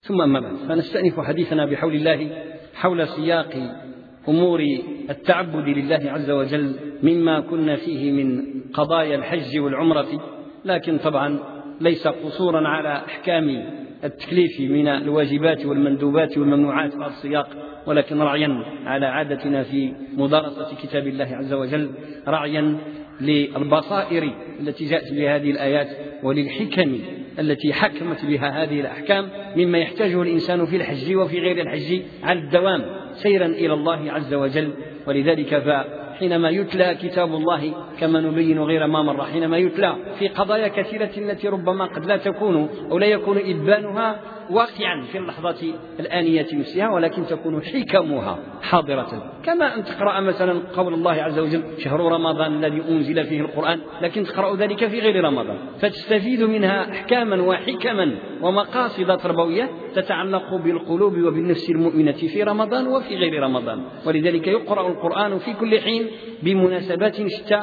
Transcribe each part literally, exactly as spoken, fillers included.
ثم أما بعد، فنستأنف حديثنا بحول الله حول سياق أمور التعبد لله عز وجل مما كنا فيه من قضايا الحج والعمرة، لكن طبعا ليس قصورا على أحكام التكليف من الواجبات والمندوبات والممنوعات في السياق، ولكن رعيا على عادتنا في مدارسة كتاب الله عز وجل، رعيا للبصائر التي جاءت بهذه الآيات وللحكم التي حكمت بها هذه الأحكام مما يحتاجه الإنسان في الحج وفي غير الحج على الدوام سيرا إلى الله عز وجل. ولذلك فحينما يتلى كتاب الله كما نبين غير ما مر، حينما يتلى في قضايا كثيرة التي ربما قد لا تكون أو لا يكون إبانها واقعا في اللحظة الآنية نفسها، ولكن تكون حكمها حاضرة، كما أن تقرأ مثلا قول الله عز وجل شهر رمضان الذي أنزل فيه القرآن، لكن تقرأ ذلك في غير رمضان فتستفيد منها أحكاما وحكما ومقاصد تربوية تتعلق بالقلوب وبالنفس المؤمنة في رمضان وفي غير رمضان. ولذلك يقرأ القرآن في كل حين بمناسبات شتى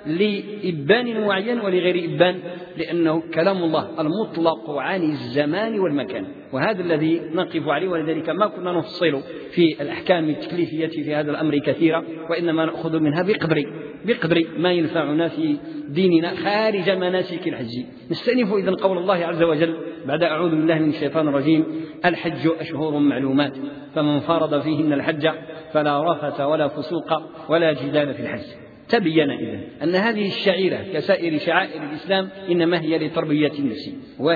لإبان معين ولغير إبان، لأنه كلام الله المطلق عن الزمان والمكان، وهذا الذي نقف عليه. ولذلك ما كنا نفصل في الأحكام التكليفية في هذا الأمر كثيرا، وإنما نأخذ منها بقدر بقدر ما ينفعنا في ديننا خارج مناسك الحج. نستأنف إذن قول الله عز وجل بعد أعوذ بالله من الشيطان الرجيم: الحج أشهر معلومات فمن فرض فيهن الحج فلا رفث ولا فسوق ولا جدال في الحج. تبين إذن أن هذه الشعيرة كسائر شعائر الإسلام إنما هي لتربية النفس،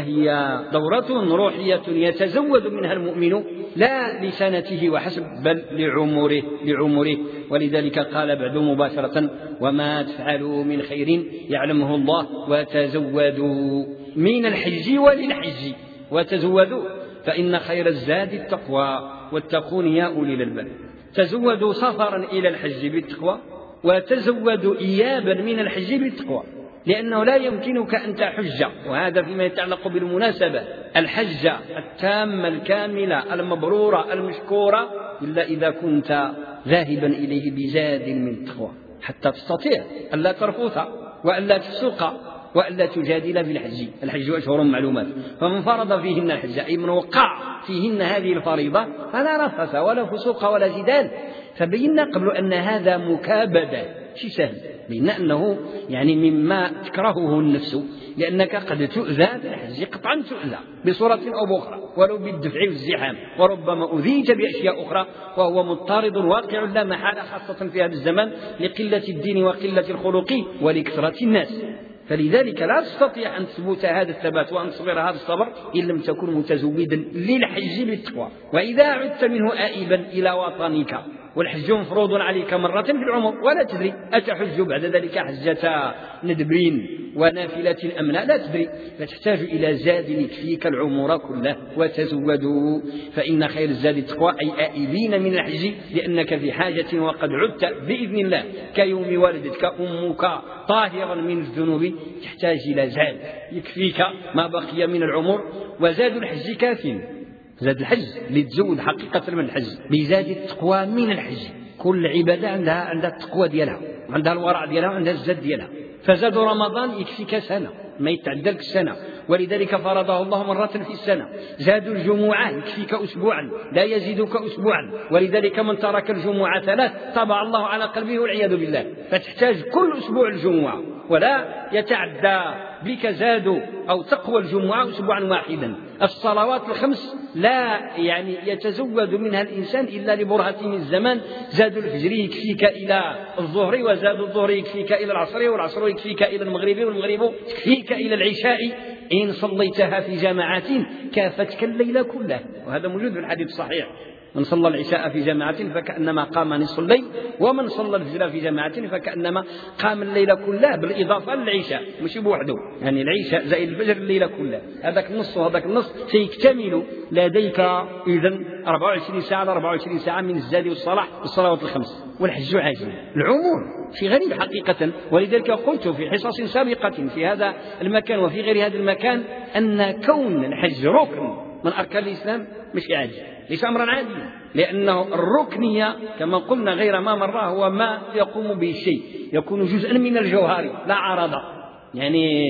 وهي دورة روحية يتزود منها المؤمن لا لسنته وحسب بل لعمره لعمره ولذلك قال بعد مباشرة: وما تفعلوا من خير يعلمه الله وتزودوا من الحج وللحج وتزودوا فإن خير الزاد التقوى واتقون يا أولي الألباب. تزودوا سفرا إلى الحج بالتقوى، وتزودوا إيابا من الحج بالتقوى، لأنه لا يمكنك أن تحج، وهذا فيما يتعلق بالمناسبة الحج التامة الكاملة المبرورة المشكورة، إلا إذا كنت ذاهبا إليه بزاد من تقوى حتى تستطيع ألا ترفث وألا تفسق وألا تجادل في الحج. الحج أشهر معلومات فمن فرض فيهن الحج، أي من وقع فيهن هذه الفريضة فلا رفث ولا فسوق ولا جدال. فبينا قبل أن هذا مكابدة شيء سهل، بينا أنه يعني مما تكرهه النفس، لأنك قد تؤذى بالحج قطعا، تؤذى بصورة أو بأخرى ولو بالدفع والزحام، وربما أذيت بأشياء أخرى، وهو مضطرد واقع لا محالة، خاصة في هذا الزمان لقلة الدين وقلة الخلق ولكثرة الناس. فلذلك لا تستطيع أن تثبت هذا الثبات وأن تصبر هذا الصبر إن لم تكن متزودا للحج بالتقوى. وإذا عدت منه آئبا إلى وطنك والحج مفروض عليك مرة في العمر ولا تدري أتحج بعد ذلك حجة ندبين ونافلة أم لا، لا تدري، فتحتاج إلى زاد يكفيك العمر كله. وتزودوا فإن خير الزاد التقوى، أي آئبين من الحج لأنك في حاجة وقد عدت بإذن الله كيوم ولدتك أمك طاهرا من الذنوب، تحتاج إلى زاد يكفيك ما بقي من العمر. وزاد الحج كاف، زاد الحج لتزود حقيقة من الحج بزاد التقوى من الحج. كل عبادة عندها عندها التقوى ديالها، عندها الورع ديالها، عندها الزاد ديالها. فزاد رمضان يكفيك سنة ما يتعدلك السنة، ولذلك فرضه الله مرة في السنة. زاد الجمعة يكفيك أسبوعا لا يزيدك أسبوعا، ولذلك من ترك الجمعة ثلاث طبع الله على قلبه والعياذ بالله. فتحتاج كل أسبوع الجمعة، ولا يتعدى بك زاد أو تقوى الجمعة أسبوعا واحدا. الصلوات الخمس لا يعني يتزود منها الإنسان إلا لبرهة من الزمان. زاد الفجر يكفيك إلى الظهر، وزاد الظهر يكفيك إلى العصر، والعصر يكفيك إلى المغرب، والمغرب يكفيك إلى العشاء إن صليتها في جماعات كافتك الليل كله. وهذا موجود في الحديث الصحيح: من صلى العشاء في جماعة فكأنما قام نصف الليل، ومن صلى الفجر في جماعة فكأنما قام الليل كله، بالإضافة للعشاء مش بوحده، يعني العشاء زائد الفجر الليل كله. هذاك النص وهذاك النص سيكتمل لديك إذن أربعة وعشرين ساعة أربعة وعشرين ساعة من الزاد والصلاح والصلوات الخمس. والحج عاجل العموم في غريب حقيقة. ولذلك قلت في حصص سابقة في هذا المكان وفي غير هذا المكان أن كون الحج ركن من أركان الإسلام مش عاجل، ليس أمرا عاديا، لأنه الركنية كما قلنا غير ما مر هو ما يقوم به الشيء، يكون جزءا من الجوهر لا عرض. يعني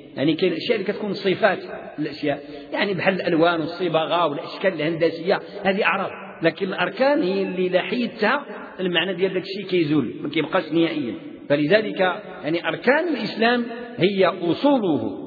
يعني كاين الأشياء اللي كتكون صفات الأشياء، يعني بحال الألوان والصبغة والأشكال الهندسية، هذه أعراض. لكن الأركان هي اللي لحيتها المعنى ديال داك الشيء كيزول، ما كيبقاش نهائيا. فلذلك يعني أركان الإسلام هي أصوله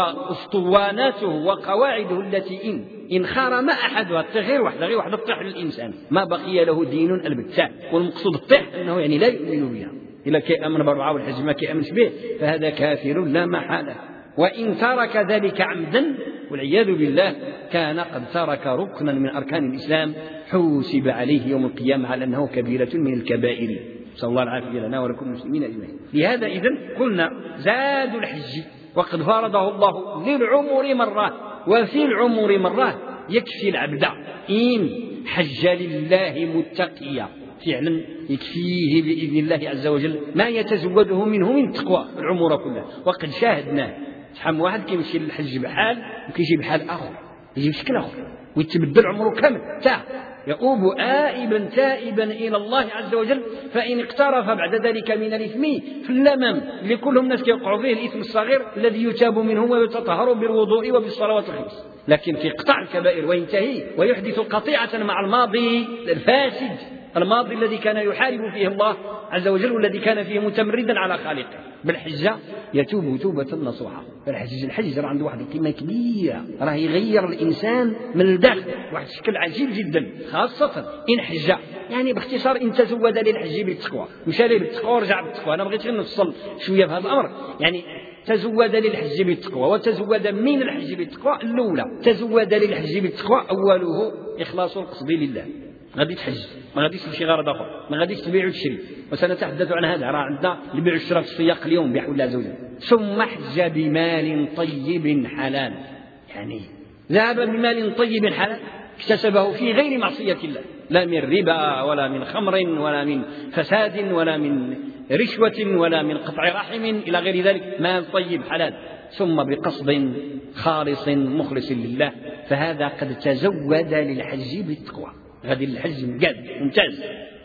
وأسطواناته وقواعده التي إن إن خرم أحدها التغيير وحده غير وحده تطيح للإنسان، ما بقي له دين البتة. والمقصود الطيح أنه يعني لا يؤمن بها، إلا كيأمن بالرعاة والحج ما كيأمنش به فهذا كافر لا محالة. وإن ترك ذلك عمدا والعياذ بالله كان قد ترك ركنا من أركان الإسلام حوسب عليه يوم القيامة على أنه كبيرة من الكبائر. صلى الله العافية لنا ولكم المسلمين أجمعين. لهذا إذن قلنا زاد الحج وقد فرضه الله للعمر مرة، وفي العمر مرة يكفي العبد إن حج لله متقيا فعلا يكفيه بإذن الله عز وجل ما يتزوده منه من التقوى العمر كله. وقد شاهدناه شحال واحد كيمشي للحج بحال وكيجي بحال آخر، يجي بشكل آخر ويتبدل عمره كامل تا يؤوب آئبا تائبا إلى الله عز وجل. فإن اقترف بعد ذلك من الإثم في اللمم اللي كلهم الناس كيوقعوا فيه الإثم الصغير الذي يتاب منه ويتطهر بالوضوء وبالصلوات الخمس، لكن في قطع الكبائر وينتهي ويحدث قطيعة مع الماضي الفاسد، الماضي الذي كان يحارب فيه الله عز وجل والذي كان فيه متمردا على خالقه. بالحجة يتوب توبة نصوحة. فالحج الحج راه عنده واحد القيمة كبيرة، راه يغير الإنسان من الداخل واحد الشكل عجيب جدا، خاصة إن حج. يعني باختصار إن تزود للحج بالتقوى، مشى ليه بالتقوى ورجع بالتقوى. أنا بغيت غير نفصل شوية في هذا الأمر. يعني تزود للحج بالتقوى وتزود من الحج بالتقوى. الأولى تزود للحج بالتقوى أوله إخلاص القصد لله، غادي تحج ما غاديش تمشي غرض اخر، ما غاديش تبيع وتشري، وسنتحدث عن هذا. راه عندنا البيع والشراء في السياق اليوم بحول الله عز وجل. ثم حج بمال طيب حلال، يعني ذهب بمال طيب حلال اكتسبه في غير معصية الله، لا من ربا ولا من خمر ولا من فساد ولا من رشوة ولا من قطع رحم إلى غير ذلك، مال طيب حلال ثم بقصد خالص مخلص لله، فهذا قد تزود للحج بالتقوى. هذه الحج مجد ممتاز.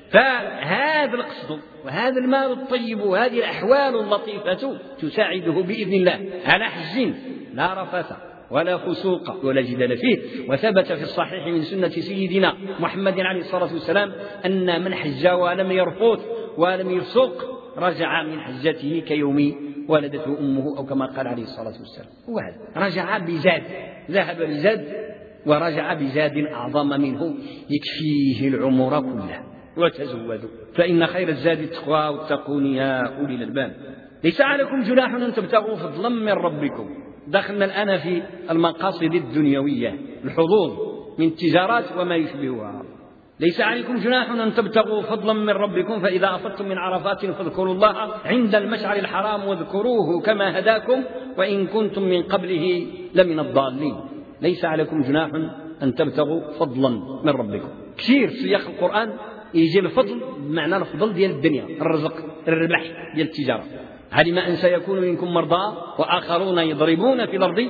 فهذا القصد وهذا المال الطيب وهذه الأحوال اللطيفة تساعده بإذن الله على حج لا رفث ولا فسوق ولا جدال فيه. وثبت في الصحيح من سنة سيدنا محمد عليه الصلاة والسلام أن من حج ولم يرفث ولم يفسق رجع من حجته كيوم ولدته أمه، أو كما قال عليه الصلاة والسلام. وهذا رجع بزاد، ذهب بزاد ورجع بزاد أعظم منه يكفيه العمر كله. وتزودوا فإن خير الزاد التقوى واتقون يا أولي الألباب. ليس عليكم جناح أن تبتغوا فضلا من ربكم. دخلنا الآن في المقاصد الدنيوية، الحظوظ من التجارات وما يشبهها. ليس عليكم جناح أن تبتغوا فضلا من ربكم فإذا أفضتم من عرفات فاذكروا الله عند المشعر الحرام واذكروه كما هداكم وإن كنتم من قبله لمن الضالين. ليس عليكم جناح أن تبتغوا فضلا من ربكم. كثير في سياق القرآن يجي الفضل بمعنى الفضل ديال الدنيا، الرزق، الربح ديال التجارة. علم أن سيكون منكم مرضى وآخرون يضربون في الأرض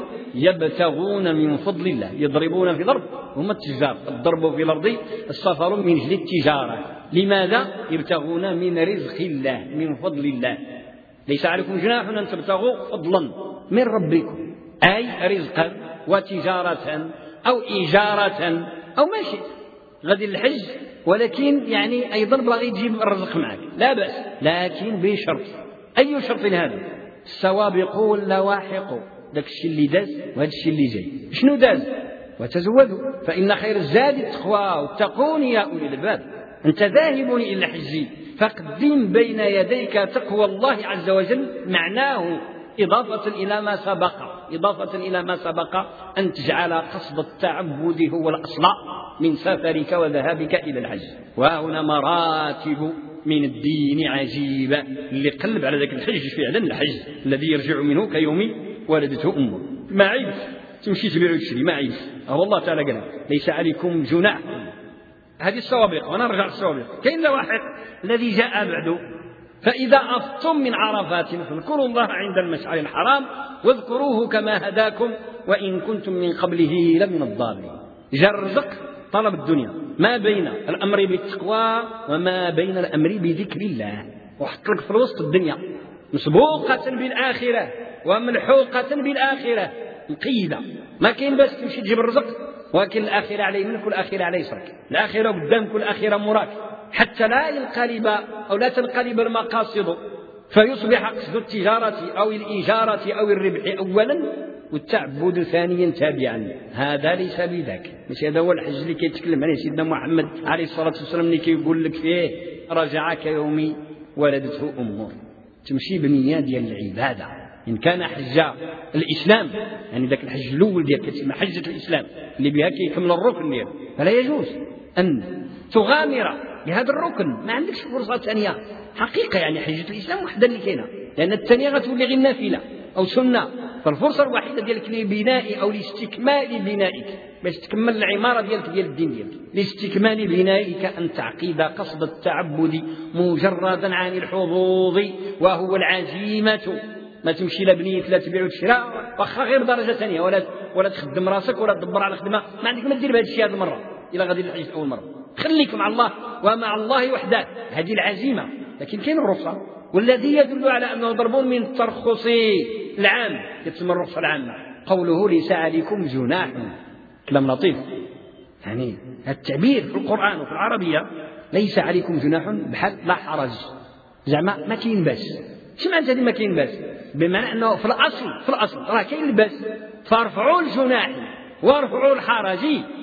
يبتغون من فضل الله. يضربون في الأرض هم التجار، الضرب في الأرض السفر من أجل التجارة. لماذا؟ يبتغون من رزق الله، من فضل الله. ليس عليكم جناح أن تبتغوا فضلا من ربكم، أي رزقا وتجارة أو إيجارة أو ما شئت. غادي الحج ولكن يعني أيضا باغي تجيب الرزق معك لا بأس، لكن بشرط. أي شرط هذا؟ السوابق واللواحق، داك الشيء اللي داز وهذا الشيء اللي جاي. شنو داز؟ وتزودوا فإن خير الزاد التقوى واتقون يا أولي الألباب. أنت ذاهب إلى الحج فقدم بين يديك تقوى الله عز وجل، معناه إضافة إلى ما سبق، إضافة إلى ما سبق أن تجعل قصد التعبد هو الأصل من سفرك وذهابك إلى الحج. وهنا مراتب من الدين عجيبة اللي قلب على ذلك الحج فعلا، الحج الذي يرجع منه كيوم ولدته أمه. ما عيب تمشي تبيع وتشري، ما عيب. أه الله تعالى قال ليس عليكم جناح. هذه السوابق، وأنا أرجع السوابق. كاين لواحق الذي جاء بعده فإذا أفضتم من عرفات فاذكروا الله عند المشعر الحرام واذكروه كما هداكم وإن كنتم من قبله لمن الضالين. جرزق طلب الدنيا ما بين الأمر بالتقوى وما بين الأمر بذكر الله، وحط لك في الوسط الدنيا مسبوقة بالآخرة. وملحوقة بالآخرة، مقيدة، ما كاين باش تمشي تجيب الرزق، ولكن الآخرة على يمينك والآخرة على يسرك، الآخرة قدامك والآخرة موراك، حتى لا ينقلب أو لا تنقلب المقاصد فيصبح قصد التجارة أو الإيجارة أو الربح أولا والتعبد ثانيا تابعا. هذا ليس بذاك، مش هذا هو الحج اللي كيتكلم عليه سيدنا محمد عليه الصلاة والسلام، اللي كيقول لك فيه رجع كيوم ولدته أمه. تمشي بنية ديال العبادة. إن كان حج الإسلام، يعني ذاك الحج الأول ديال كتسمى حجة الإسلام اللي بها كيكمل الركن ديالو، فلا يجوز أن تغامر بهذا الركن، ما عندكش فرصة ثانية حقيقة. يعني حجة الإسلام وحدة اللي كاينة، لأن الثانية غتولي غير نافلة أو سنة، فالفرصة الوحيدة ديالك لبناء أو لاستكمال بنائك باش تكمل العمارة ديالك ديال الدين ديالك، لاستكمال بنائك أن تعقيد قصد التعبد مجردا عن الحظوظ وهو العزيمة. ما تمشي لا بنية لا تبيع وتشرى واخا غير درجة ثانية، ولا ولا تخدم راسك ولا تدبر على خدمة، ما عندك ما دير بهذا الشيء هذه المرة إلا غادي للحج أول مرة. خليك مع الله ومع الله وحده، هذه العزيمة. لكن كاين الرخصة، والذي يدل على أنه ضرب من الترخص العام، يتسمى الرخصة العامة. قوله ليس عليكم جناح، كلام لطيف، يعني التعبير في القرآن وفي العربية ليس عليكم جناح بحال لا حرج، زعما ما كاين باس. شو معنى هذه ما كاين باس؟ بمعنى أنه في الأصل في الأصل راه كاين الباس، فارفعوا الجناح وارفعوا الحرج،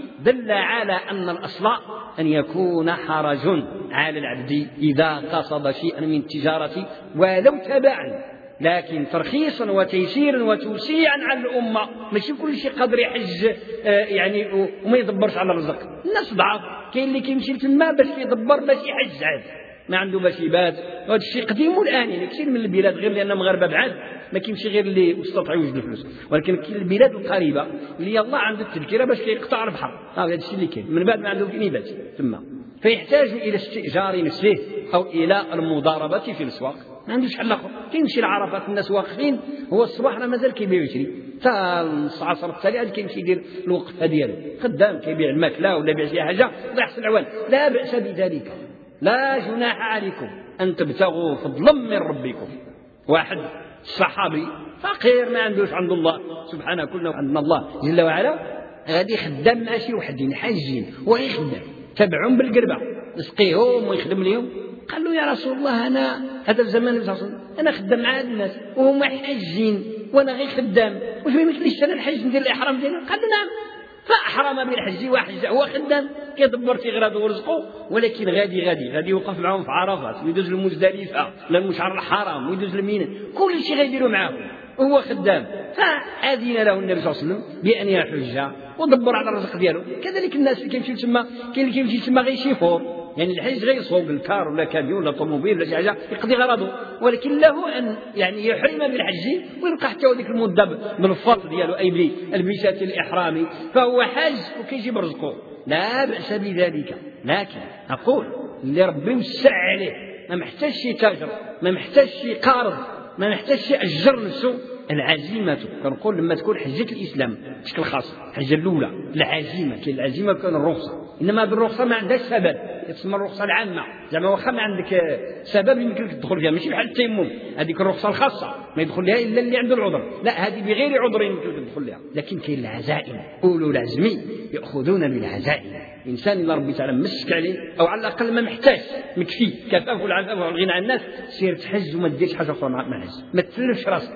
دل على أن الأصل أن يكون حرج على العبد إذا قصد شيئا من التجارة ولو تبعا، لكن ترخيصا وتيسيرا وتوسيعا على الأمة. ماشي كل شيء قادر يحج آه يعني وما يدبرش على الرزق. الناس ضعاف، كاين اللي كيمشي لتما باش يدبر باش يحج عاد، ما عنده باش يبات. هذا الشيء قديم والآن، يعني كثير من البلاد غير لأن مغاربة بعاد ما كيمشي غير اللي استطاع يوجد الفلوس، ولكن كاين البلاد القريبة اللي الله عنده التذكرة باش كيقطع البحر، هذا الشيء اللي كاين من بعد ما عنده فين يبات ثم، فيحتاج إلى استئجار نفسه أو إلى المضاربة في الأسواق، ما عندوش حل آخر. كيمشي لعرفات الناس واقفين، هو الصباح راه مازال كيبيع ويشري، حتى النص عصر التالي عاد كيمشي يدير الوقفة ديالو، خدام كيبيع الماكلة ولا يبيع شي حاجة الله يحسن العوان، لا بأس بذلك، لا جناح عليكم أن تبتغوا فضلا من ربكم. واحد الصحابي فقير ما عندوش عند الله سبحانه، كلنا عندنا الله جل وعلا، غادي خدام مع شي وحدين حاجين ويخدم تبعهم بالقربة يسقيهم ويخدم لهم. قال له يا رسول الله أنا هذا الزمان أنا خدام مع هاد الناس وهم حاجين وأنا غير خدام، واش ما يمكنليش أنا الحج ندير الإحرام ديالي؟ قال له نعم، فأحرم بالحج وحج هو خدام كيدبر في غراضه ورزقه، ولكن غادي غادي غادي يوقف معهم في عرفات ويدوز المزدلفة ولا المشعر الحرام ويدوز المينا، كل شيء غيديروا معاه وهو خدام. فأذن له النبي صلى الله عليه وسلم بأن يحج ودبر على الرزق ديالو. كذلك الناس اللي كيمشيو تما، كاين اللي كيمشي تما غير شيفور، يعني الحج غير يصوب الكار ولا كاميون ولا طوموبيل ولا شي حاجه يقضي غرضه، ولكن له ان يعني يحرم بالحج ويبقى حتى هذيك المده بالفرض ديالو اي بالبسات الاحرام، فهو حاج وكيجيب رزقه، لا باس بذلك. لكن اقول اللي ربي وسع عليه ما محتاج شي تاجر، ما محتاج شي قارض، ما محتاج شي اجر نفسه، العزيمة. كنقول لما تكون حجة الإسلام بشكل خاص، الحجة الأولى العزيمة، كاين العزيمة وكاين الرخصة، إنما هذه الرخصة ما عندهاش سبب، تسمى الرخصة العامة، زعما واخا ما عندك سبب يمكنك تدخل فيها، ماشي بحال التيمم هذيك الرخصة الخاصة ما يدخل لها إلا اللي عنده العذر، لا هذه بغير عذر يمكنك تدخل لها. لكن كاين العزائم، أولو العزم يأخذون بالعزائم. الإنسان إلا ربي تعالى مسك عليه أو على الأقل ما محتاج مكفي كفاف والعفاف والغنى عن الناس، سير تحج وما ديرش حاجة أخرى مع الحج، ما تسلفش راسك.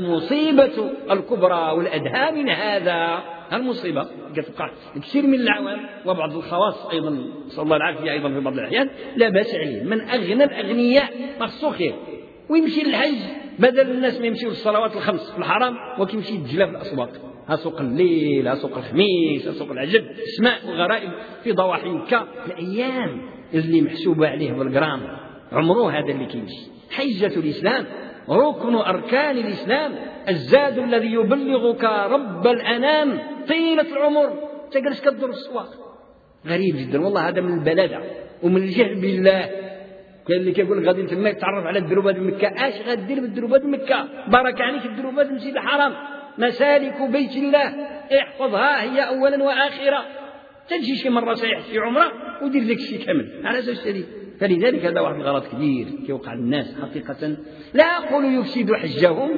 المصيبة الكبرى والأدهى من هذا، المصيبة كتبقى كثير من العوام وبعض الخواص أيضا صلى الله العافية أيضا في بعض الأحيان لا بأس عليه، من أغنى الأغنياء مخصو خير ويمشي للحج بدل الناس ما يمشيوا للصلوات الخمس في الحرام وكيمشي يتجلى في الأسواق، ها سوق الليل، ها سوق الخميس، ها سوق العجب، اسماء وغرائب في ضواحي مكة، الأيام اللي محسوبة عليه بالجرام عمره هذا اللي كيمشي. حجة الإسلام ركن أركان الإسلام، الزاد الذي يبلغك رب الأنام طيلة العمر. تجلس كدر السواق، غريب جدا والله، هذا من البلادة ومن الجهل بالله. كاين اللي كيقول غادي تما يتعرف على الدروبات بمكة، اش غادير بالدروبات بمكة؟ بارك عليك الدروبات المسجد الحرام، مسالك بيت الله احفظها هي أولا وآخرا. تجي شي مرة سايح في عمره ودير لك شي كامل على أساس شديد. فلذلك هذا واحد الغلط كبير كيوقع للناس حقيقة. لا أقول يفسد حجهم،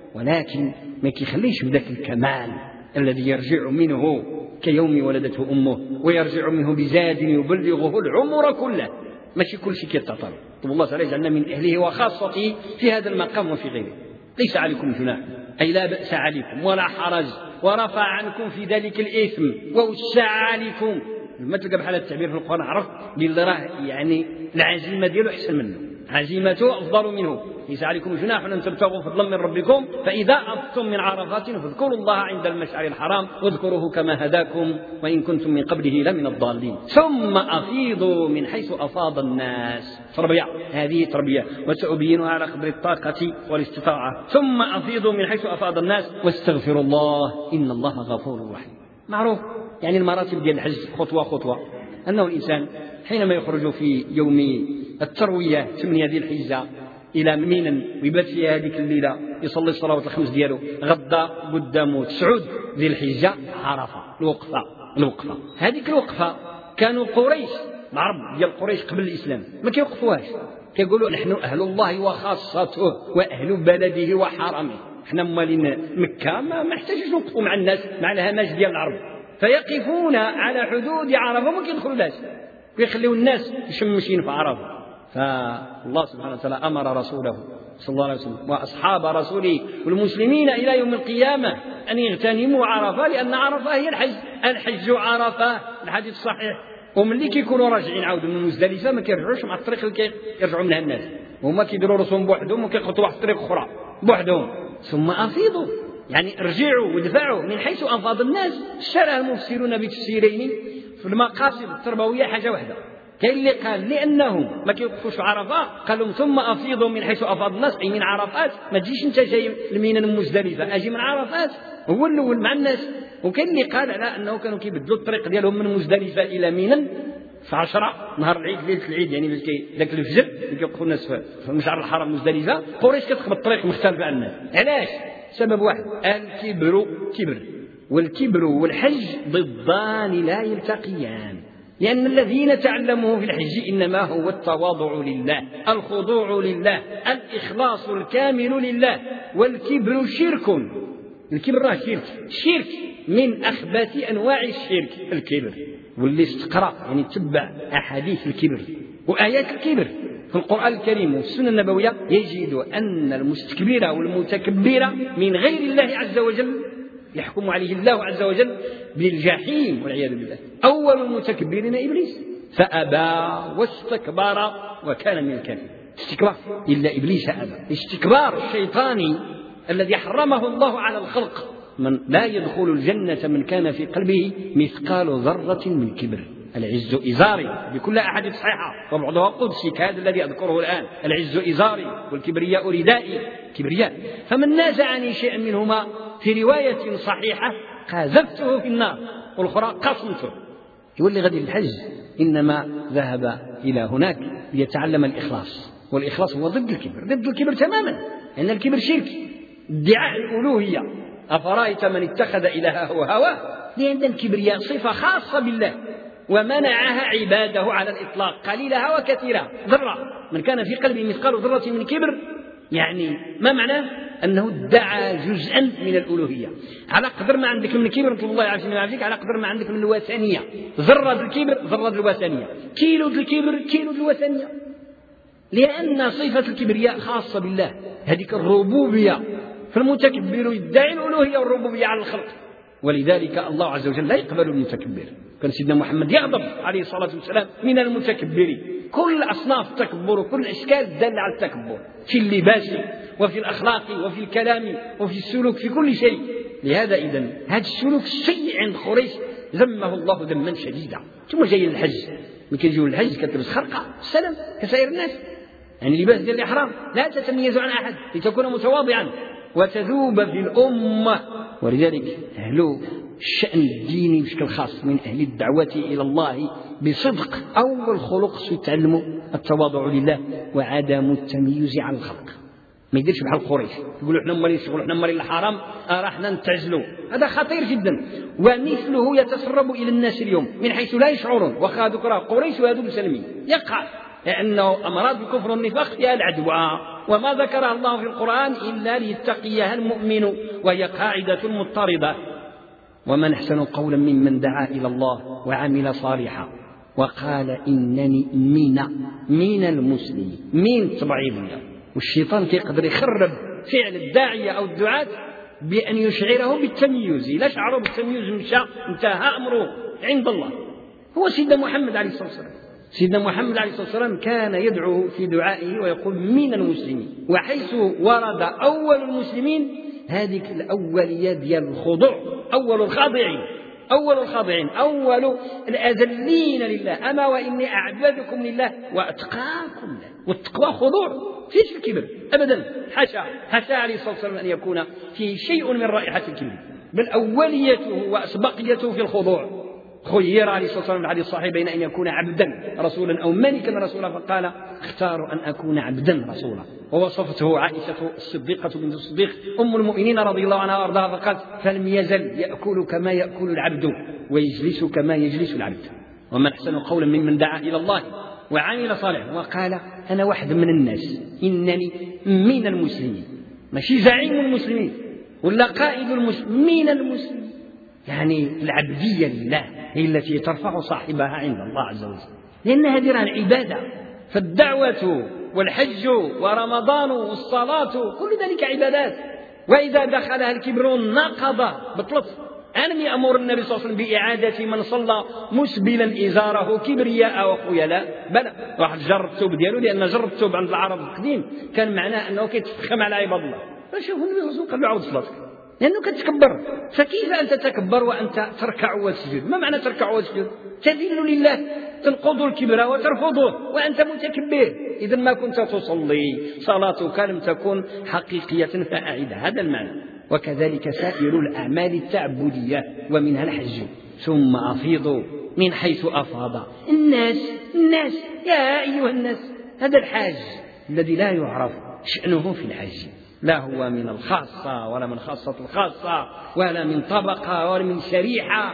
ولكن ما كيخليش بذاك الكمال الذي يرجع منه كيوم ولدته أمه، ويرجع منه بزاد يبلغه العمر كله. ماشي كل شيء كيتعطل. طب الله تعالى يجعلنا من أهله وخاصته في هذا المقام وفي غيره. ليس عليكم جناح، أي لا بأس عليكم ولا حرج، ورفع عنكم في ذلك الإثم ووسع عليكم. ما تلقى بحال التعبير في القرآن عرفت باللي راه يعني العزيمة ديالو أحسن منه، عزيمته أفضل منه. ليس عليكم جناح أن تبتغوا فضلا من ربكم فإذا أفضتم من عرفات فاذكروا الله عند المشعر الحرام واذكروه كما هداكم وإن كنتم من قبله لمن الضالين. ثم أفيضوا من حيث أفاض الناس. تربية، هذه تربية وسأبينها على قدر الطاقة والاستطاعة. ثم أفيضوا من حيث أفاض الناس واستغفروا الله إن الله غفور رحيم. معروف يعني المراتب ديال الحج خطوة خطوة، أنه الإنسان حينما يخرج في يوم التروية ثمانية ذي الحجة إلى منى ويبات فيها هذيك الليلة يصلي الصلوات الخمس ديالو، غدا قدامه تسعود ذي الحجة عرفة الوقفة الوقفة هذيك الوقفة كانوا قريش العرب ديال قريش قبل الإسلام ما كيوقفوهاش، كيقولوا نحن أهل الله وخاصته وأهل بلده وحرمه، احنا مالين مكة ما محتاجين نوقفوا مع الناس مع الهماج ديال العرب، فيقفون على حدود عرفة وما كيدخلولاش ويخليوا الناس مشمشين في عرفة. فالله سبحانه وتعالى أمر رسوله صلى الله عليه وسلم وأصحاب رسوله والمسلمين إلى يوم القيامة أن يغتنموا عرفة، لأن عرفة هي الحج، الحج عرفة الحديث الصحيح. وملي كيكونوا راجعين عاودوا من مزدلفة ما كيرجعوش مع الطريق اللي كيرجعوا منها الناس، وهما كيديروا رسوم بوحدهم وكيخطوا واحد الطريق أخرى بوحدهم. ثم أفيضوا يعني ارجعوا ودفعوا من حيث أفاض الناس. شرع المفسرون بتفسيرين في المقاصد التربوية حاجة واحدة، كاين اللي قال لأنهم ما كيوقفوش عرفة قالوا ثم أفيضوا من حيث أفاض الناس أي من عرفات، ما تجيش أنت جاي لمينا مزدلفة أجي من عرفات هو الأول مع الناس. وكاين اللي قال على أنه كانوا كيبدلوا الطريق ديالهم من مزدلفة إلى مينا في عشرة نهار العيد ليلة العيد، يعني باش ذاك الفجر اللي كيوقفوا الناس في المشعر الحرام مزدلفة قريش كتخبط الطريق مختلفة عن الناس. علاش؟ سبب واحد، الكبر كبر، والكبر والحج ضدان لا يلتقيان، لأن الذين تعلموه في الحج إنما هو التواضع لله، الخضوع لله، الإخلاص الكامل لله. والكبر شرك، الكبر راه شرك، شرك من أخبث أنواع الشرك الكبر. واللي استقرأ يعني تتبع أحاديث الكبر وآيات الكبر في القرآن الكريم والسنة النبوية يجد أن المستكبر والمتكبر من غير الله عز وجل يحكم عليه الله عز وجل بالجحيم والعياذ بالله. أول المتكبرين إبليس فأبى واستكبر وكان من الكافرين. استكبار إلا إبليس أبى. استكبار الشيطاني الذي حرمه الله على الخلق، من لا يدخل الجنة من كان في قلبه مثقال ذرة من كبر. العز إزاري بكل أحاديث صحيحة وبعضها قدسي كهذا الذي أذكره الآن، العز إزاري والكبرياء ردائي. كبرياء فمن نازعني شيئا منهما في رواية صحيحة قذفته في النار والأخرى قصمته. يولي غادي الحج إنما ذهب إلى هناك ليتعلم الإخلاص، والإخلاص هو ضد الكبر، ضد الكبر تماما، لأن الكبر شرك، ادعاء الألوهية. أفرأيت من اتخذ إلهه هواه، لأن الكبرياء صفة خاصة بالله ومنعها عباده على الإطلاق قليلها وكثيرها. ذرة من كان في قلبه مثقال ذرة من كبر يعني ما معناه؟ أنه ادعى جزءا من الألوهية. على قدر ما عندك من الكبر نطلب الله يعافينا ويعافيك، على قدر ما عندك من الوثنية. ذرة الكبر ذرة الوثنية، كيلو الكبر كيلو الوثنية، لأن صفة الكبرياء خاصة بالله، هذيك الربوبية. فالمتكبر يدعي الألوهية والربوبية على الخلق، ولذلك الله عز وجل لا يقبل المتكبر. كان سيدنا محمد يغضب عليه الصلاة والسلام من المتكبرين. كل أصناف التكبر وكل الأشكال دالة على التكبر في اللباس وفي الأخلاق وفي الكلام وفي السلوك في كل شيء. لهذا إذن هذا السلوك السيء عند قريش ذمه الله ذما شديدا. ثم جاي الحج، ملي كيجيو الحج كتلبس خرقة السلام كسائر الناس، يعني لباس ديال الإحرام لا تتميز عن أحد لتكون متواضعا وتذوب في الأمة. ولذلك أهل الشأن الديني بشكل خاص من أهل الدعوة إلى الله بصدق أول خلق يتعلموا التواضع لله وعدم التمييز على الخلق. ما يديرش بحال قريش يقولوا احنا مالين الشغل احنا مالين الحرام راحنا نتعزلوا. هذا خطير جدا، ومثله يتسرب إلى الناس اليوم من حيث لا يشعرون. وخا ذكر قريش وهذو مسلمين يقع، لأنه أمراض الكفر والنفاق فيها العدوى وما ذكرها الله في القرآن إلا ليتقيها المؤمن، وهي قاعدة مضطردة. ومن أحسن قولا ممن دعا إلى الله وعمل صالحا وقال إنني من من المسلمين. من تبعيضية، والشيطان كيقدر يخرب فعل الداعية أو الدعاة بأن يشعره بالتمييز. إذا شعره بالتمييز مشى انتهى أمره عند الله. هو سيدنا محمد عليه الصلاة والسلام، سيدنا محمد عليه الصلاة والسلام كان يدعو في دعائه ويقول من المسلمين، وحيث ورد أول المسلمين هذه الأولية ديال الخضوع، أول الخاضعين، أول الخاضعين، أول الأذلين لله. أما وإني أعبدكم لله وأتقاكم له. والتقوى خضوع، فيش الكبر أبدا، حاشا حاشا عليه الصلاة والسلام أن يكون فيه شيء من رائحة الكبر، بل أوليته وأسبقيته في الخضوع. خير عليه الصلاة والسلام في الحديث الصحيح بين أن يكون عبدا رسولا أو ملكا رسولا، فقال اختار أن أكون عبدا رسولا. ووصفته عائشة الصديقة بنت الصديق أم المؤمنين رضي الله عنها وأرضاها فقالت فلم يزل يأكل كما يأكل العبد ويجلس كما يجلس العبد. ومن أحسن قولا ممن دعا إلى الله وعمل صالحا وقال أنا واحد من الناس إنني من المسلمين، ماشي زعيم المسلمين ولا قائد المسلمين، من المسلمين يعني العبدية لله هي التي ترفع صاحبها عند الله عز وجل، لأن هذه راه العبادة. فالدعوة والحج ورمضان والصلاة كل ذلك عبادات، وإذا دخلها الكبر نقض بطلت. ألم يأمر النبي صلى الله عليه وسلم بإعادة من صلى مسبلا إزاره كبرياء وخيلاء؟ بلى، واحد جر الثوب ديالو، لأن جر الثوب عند العرب القديم كان معناه أنه كيتفخم على عباد الله. فشوفوا النبي صلى الله عليه وسلم قال له عاود صلاتك، لأنه كتكبر. فكيف أنت تتكبر وأنت تركع وتسجد؟ ما معنى تركع وتسجد؟ تذل لله، تنقض الكبر وترفضه وأنت متكبر. إذا ما كنت تصلي، صلاتك لم تكن حقيقية فأعد، هذا المعنى. وكذلك سائر الأعمال التعبدية ومنها الحج. ثم أفيضوا من حيث أفاض الناس. الناس يا أيها الناس، هذا الحاج الذي لا يعرف شأنه في الحج، لا هو من الخاصة ولا من خاصة الخاصة ولا من طبقة ولا من شريحة،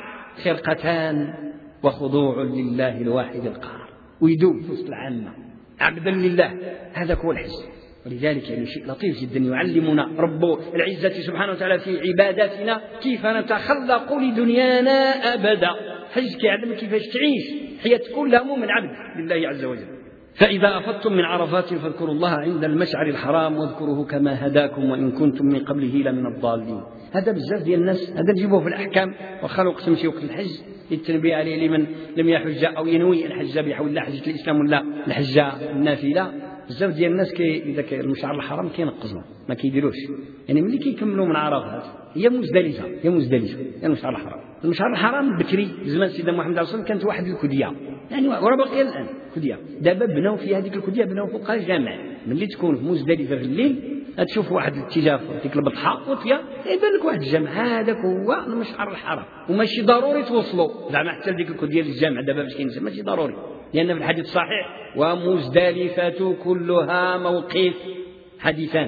خرقتان وخضوع لله الواحد القهار، ويدوب في وسط العامة عبدا لله. هذا هو الحج. ولذلك يعني شيء لطيف جدا يعلمنا رب العزة سبحانه وتعالى في عباداتنا كيف نتخلق لدنيانا أبدا. حج كيعلم كيفاش تعيش حياة كلها مؤمن عبد لله عز وجل. فإذا أفضتم من عرفات فاذكروا الله عند المشعر الحرام واذكروه كما هداكم وإن كنتم من قبله لمن الضالين. هذا بزاف ديال الناس هذا نجيبوه في الأحكام، وخا وقت تمشي وقت الحج التنبيه عليه لمن لم يحج أو ينوي الحج بحول الله، حجة الإسلام ولا الحجة النافلة. بزاف ديال الناس كي إذا المشعر الحرام كينقصوا ما كيديروش، يعني ملي كيكملوا من عرفات هي مزدلفة، هي مزدلفة هي المشعر الحرام. المشعر الحرام بكري زمان سيدنا محمد عليه الصلاة والسلام كانت واحد الكدية، يعني ورا باقي الآن كدية. دابا بناو في هذيك الكدية بناو فوقها جامع. ملي تكون في مزدلفة في الليل تشوف واحد الاتجاه في ديك البطحاء وطيا يبان لك واحد الجامع، هذاك هو المشعر الحرام. وماشي ضروري توصلوا زعما حتى لديك الكدية للجامع دابا باش كينزل، ماشي ضروري، لأن في الحديث الصحيح ومزدلفة كلها موقف، حديثان،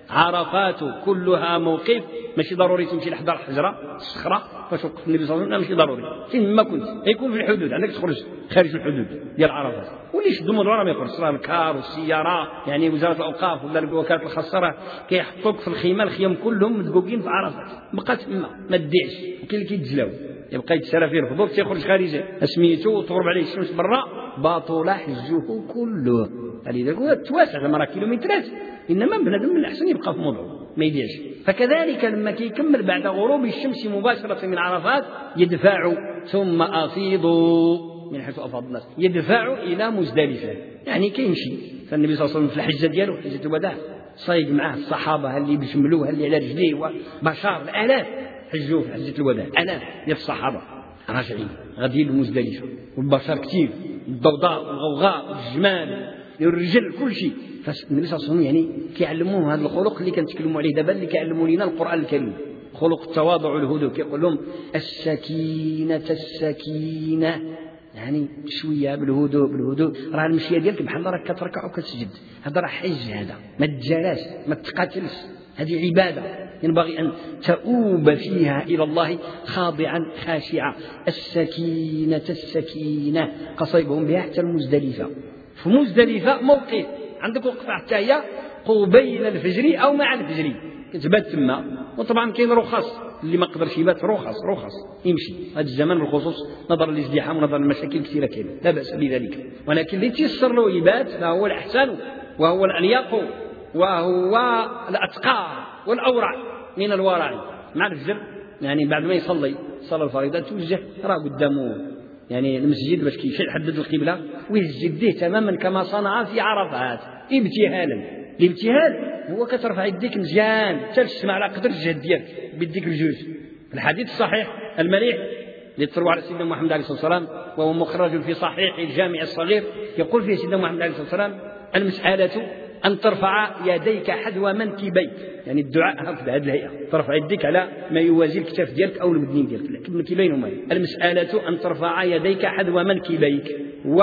عرفات كلها موقف، ماشي ضروري تمشي لحد الحجرة الصخرة فاش وقف النبي صلى الله عليه وسلم، ماشي ضروري فين ما كنت يكون في الحدود عندك تخرج خارج الحدود ديال عرفات. واللي يشدوا من ورا ما يخرج، راه الكار والسيارة يعني وزارة الأوقاف ولا الوكالة الخاصة راه كيحطوك في الخيمة، الخيام كلهم مدقوقين في عرفات، بقى تما ما تديعش. وكاين اللي كيتجلاو يبقى يتسرى فيه الفضول تيخرج خارجه سميتو وتغرب عليه الشمس برا باطل حجه كله. فلذلك هو تواسع زعما راه كيلومترات، انما بنادم من الاحسن يبقى في موضعه ما يديرش. فكذلك لما كيكمل بعد غروب الشمس مباشره من عرفات يدفع ثم افيضوا من حيث افاض الناس، يدفع الى مزدلفه يعني كيمشي. فالنبي صلى الله عليه وسلم في الحجه ديالو حجه الوداع صايق معاه الصحابه اللي بيشملوه اللي على رجليه وبشار الالاف حجوا في حجة الوداع، ألاف ديال الصحابة راجعين غاديين لمزدلفة والبشر كثير، الضوضاء والغوغاء والجمال والرجل كل شيء. فالنبي صلى الله عليه وسلم يعني كيعلموهم هذا الخلق اللي كنتكلموا عليه دابا، اللي كيعلموا لنا القرآن الكريم، خلق التواضع والهدوء. كيقول لهم السكينة السكينة، يعني شويه بالهدوء بالهدوء. راه المشيه ديالك بحال راك كتركع وكتسجد، هذا راه حج، هذا ما تجالاش ما تقاتلش، هذه عباده ينبغي أن تؤوب فيها إلى الله خاضعا خاشعا. السكينة السكينة قصيبهم بها حتى المزدلفة. في مزدلفة موقف عندك وقفة حتى هي قبيل الفجر أو مع الفجر كتبات تما. وطبعا كاين رخص اللي ما قدرش يبات رخص رخص يمشي هذا الزمان بالخصوص نظرا للازدحام ونظرا للمشاكل كثيرة كاينة لا بأس بذلك، ولكن اللي تيسر له يبات فهو الأحسن وهو الأليق وهو الأتقى والأورع من الورع. مع الفجر يعني بعد ما يصلي صلى الفريضة توجه راه قدامه يعني المسجد باش كيحدد القبلة ويسجد به تماما كما صنع في عرفات ابتهالا. الابتهال هو كترفع يديك مزيان حتى للسماء على قدر الجهد ديالك بيديك الجوج. الحديث الصحيح المليح اللي تروى على سيدنا محمد عليه الصلاة والسلام وهو مخرج في صحيح الجامع الصغير يقول فيه سيدنا محمد عليه الصلاة والسلام المسألة أن ترفع يديك حذو منكبيك، يعني الدعاء هكذا هذه الهيئة ترفع يديك على ما يوازي الكتاف ديالك أو المدنين ديالك لكن المنكبين هما المسألة أن ترفع يديك حذو منكبيك،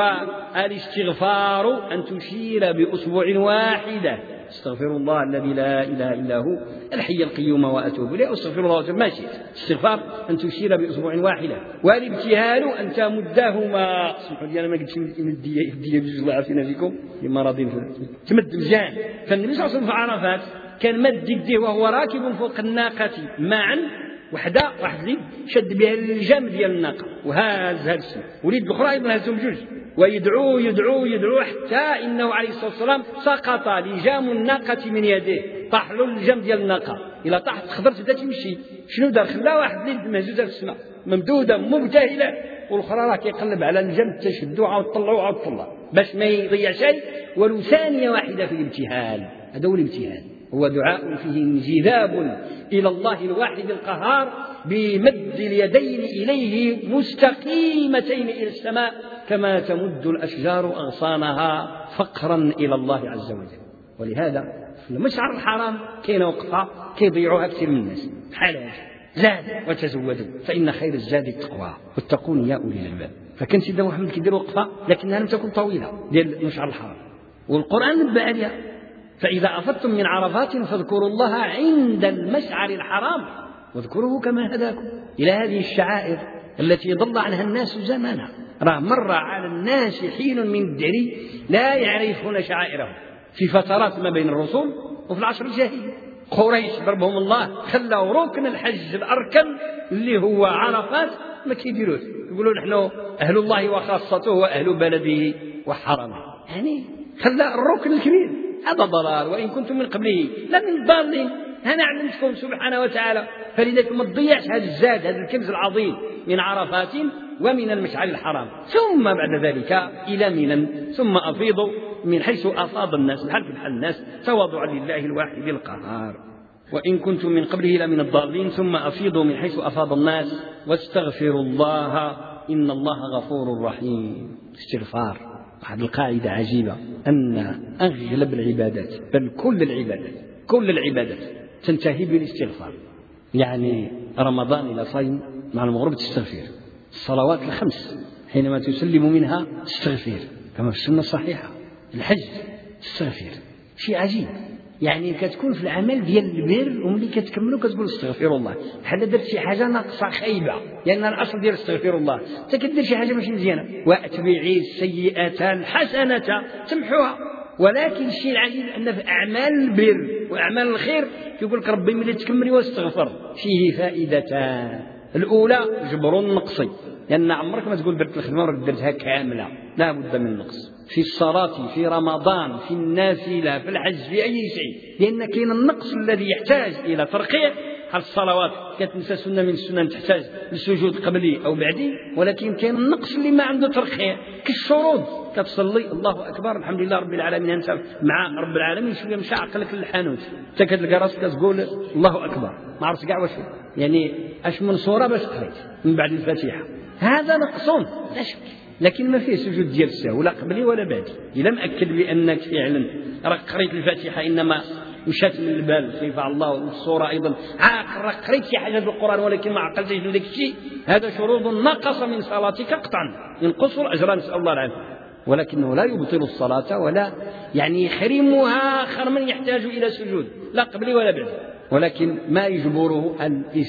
والاستغفار أن تشير بأسبوع واحدة استغفر الله الذي لا إله إلا هو الحي القيوم وأتوب إليه استغفر الله وأتوب ما شئت. استغفار أن تشير بأسبوع واحدة، والابتهال أن تمدهما سبحان الله أنا ما قلتش ندي يدي بجوج الله عافينا فيكم لما راضين تمد مزيان. فالنبي صلى الله عليه وسلم في عرفات كان مد يديه وهو راكب فوق الناقة معا وحده واحد اليد شد بها الجام ديال الناقة وهاز هذا الشيء واليد الأخرى أيضا هزهم بجوج ويدعو يدعو يدعو حتى إنه عليه الصلاة والسلام سقط لجام الناقة من يديه طاح له الجام ديال الناقة إلى طاحت خضرت بدات تمشي شنو دار خلاه واحد اليد مهزوزة في السماء ممدودة مبتهلة والأخرى راه كيقلب على الجام تشدو عاود طلعو عاود طلع باش ما يضيع شيء ولو ثانية واحدة في الابتهال. هذا هو الابتهال هو دعاء فيه انجذاب إلى الله الواحد القهار بمد اليدين إليه مستقيمتين إلى السماء كما تمد الأشجار أغصانها فقرا إلى الله عز وجل. ولهذا في المشعر الحرام كاين وقفة كيضيعوها كثير من الناس بحال هذا زاد وتزودوا فإن خير الزاد التقوى واتقون يا أولي الألباب. فكان سيدنا محمد كيدير وقفة لكنها لم تكن طويلة ديال المشعر الحرام والقرآن نبه عليها فإذا أفضتم من عرفات فاذكروا الله عند المشعر الحرام واذكروه كما هداكم إلى هذه الشعائر التي ضل عنها الناس زمانا. راه مر على الناس حين من الدهر لا يعرفون شعائرهم في فترات ما بين الرسل وفي العصر الجاهلي. قريش ضربهم الله خلاوا ركن الحج الأركن اللي هو عرفات ما كيديروش يقولوا نحن أهل الله وخاصته وأهل بلده وحرمه يعني خلا الركن الكبير. هذا ضلال وإن كنتم من قبله لمن الضالين. أنا علمتكم سبحانه وتعالى فلذلك ما تضيعش هذا الزاد هذا الكنز العظيم من عرفات ومن المشعر الحرام ثم بعد ذلك إلى منى ثم أفيضوا من حيث أفاض الناس بحال بحال الناس تواضعا لله الواحد القهار. وإن كنتم من قبله لمن الضالين ثم أفيضوا من حيث أفاض الناس واستغفروا الله إن الله غفور رحيم. استغفار واحد القاعدة عجيبة أن أغلب العبادات بل كل العبادات كل العبادات تنتهي بالاستغفار. يعني رمضان إلى صيام مع المغرب تستغفر، الصلوات الخمس حينما تسلم منها تستغفر كما في السنة الصحيحة، الحج تستغفر. شيء عجيب يعني كتكون في العمل ديال البر وملي كتكملوا كتقول استغفر الله بحال درت شي حاجه ناقصه خايبه لان الاصل ديال استغفر الله انت كدير شي حاجه ماشي مزيانه واتبعي السيئه الحسنه تمحوها. ولكن الشيء العجيب ان في اعمال البر واعمال الخير يقول لك ربي ملي تكملي واستغفر فيه فائدتان. الاولى جبر النقص لان عمرك ما تقول درت الخدمه ورد درتها كامله لا بد من النقص في الصلاة في رمضان في النافلة في الحج في أي شيء لأن كاين النقص الذي يحتاج إلى ترقيع. هل الصلوات كتنسى سنة من السنن تحتاج للسجود قبلي أو بعدي ولكن كاين النقص اللي ما عنده ترقيع كالشروط كتصلي الله أكبر الحمد لله رب العالمين أنت مع رب العالمين شوية مشى عقلك للحانوت أنت كتلقى راسك تقول الله أكبر ما عرفت كاع واش يعني أش من صورة باش قريت من بعد الفاتحة هذا نقصون لا شك لكن ما فيه سجود ديال السهو لا قبلي ولا بعدي. إذا مأكد بأنك فعلا راك قريت الفاتحة إنما مشات من البال كيف الله والصورة أيضا عاقل راك قريت شي حاجة في القرآن ولكن ما عقلتش بداك الشيء هذا شروط نقص من صلاتك قطعا ينقص الأجر نسأل الله العافية ولكنه لا يبطل الصلاة ولا يعني يحرمها آخر من يحتاج إلى سجود لا قبلي ولا بعدي ولكن ما يجبره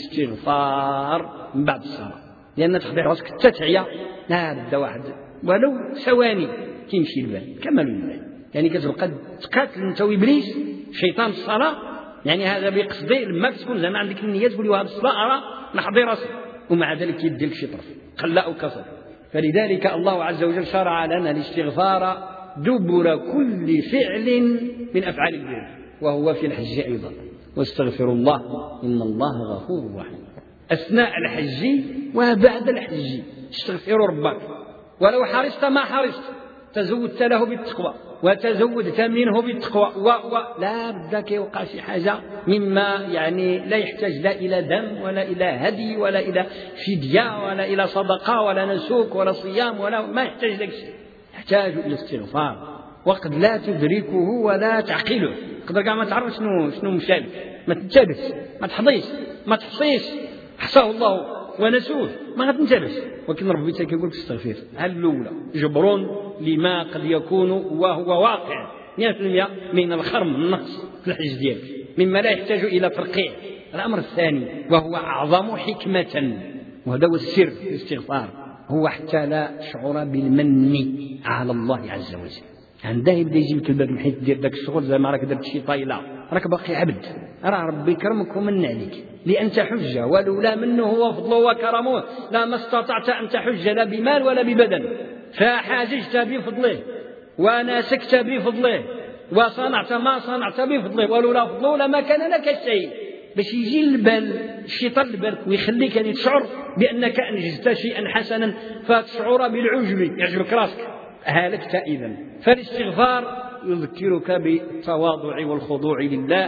الاستغفار من بعد الصلاة لأن تخبر راسك تتعيا لا بدا واحد ولو ثواني كيمشي البال كمل البال يعني كتبقى تقاتل انت وابليس شيطان الصلاة، يعني هذا بقصدي لما تكون زعما عندك النية تقول له بالصلاة أرى نحضي راسي، ومع ذلك يدي لك شي طرف خلاء وكسر. فلذلك الله عز وجل شرع لنا الاستغفار دبر كل فعل من أفعال البر، وهو في الحج أيضا، واستغفر الله إن الله غفور رحيم. أثناء الحج وبعد الحج استغفر ربك، ولو حرصت ما حرصت تزودت له بالتقوى وتزودت منه بالتقوى، ولا بدك يوقع شي حاجة مما يعني لا يحتاج لا إلى دم ولا إلى هدي ولا إلى فدية ولا إلى صدقة ولا نسوك ولا صيام، ولا ما يحتاج لك شيء، يحتاج إلى استغفار، وقد لا تدركه ولا تعقله، تقدر كاع ما تعرف شنو شنو مشابه، ما تنتبهش، ما تحضيش، ما تحصيش، حصاه الله ونسوه ما غتنتبهش، ولكن ربي كيقول لك استغفر. هل الأولى جبر لما قد يكون وهو واقع مئة بالمئة من الخرم النقص في الحج ديالك مما لا يحتاج إلى ترقيع. الأمر الثاني وهو أعظم حكمة، وهذا هو السر في الاستغفار، هو حتى لا تشعر بالمن على الله عز وجل. عنده يبدا يجيب لك الباب من حيث دير داك الشغل زعما راك درت شي طايله، راك باقي عبد، راه ربي كرمك ومن عليك لأن تحج، ولولا منه وفضله وكرمه لما استطعت أن تحج لا بمال ولا ببدن، فحاججت بفضله وناسكت بفضله وصنعت ما صنعت بفضله، ولولا فضله لما كان لك شيء. باش يجي البال الشيطان لبالك ويخليك يعني تشعر بأنك أنجزت شيئا حسنا فتشعر بالعجب، يعجبك راسك، هلكت إذن. فالاستغفار يذكرك بالتواضع والخضوع لله،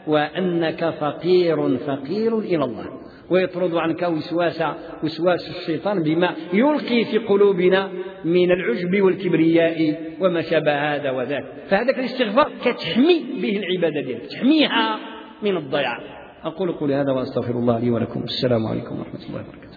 وأنك فقير فقير إلى الله، ويطرد عنك وسواس وسواس الشيطان بما يلقي في قلوبنا من العجب والكبرياء وما شابه هذا وذاك. فهذاك الاستغفار كتحمي به العبادة ديالك، تحميها من الضياع. أقول قولي هذا وأستغفر الله لي ولكم. السلام عليكم ورحمة الله وبركاته.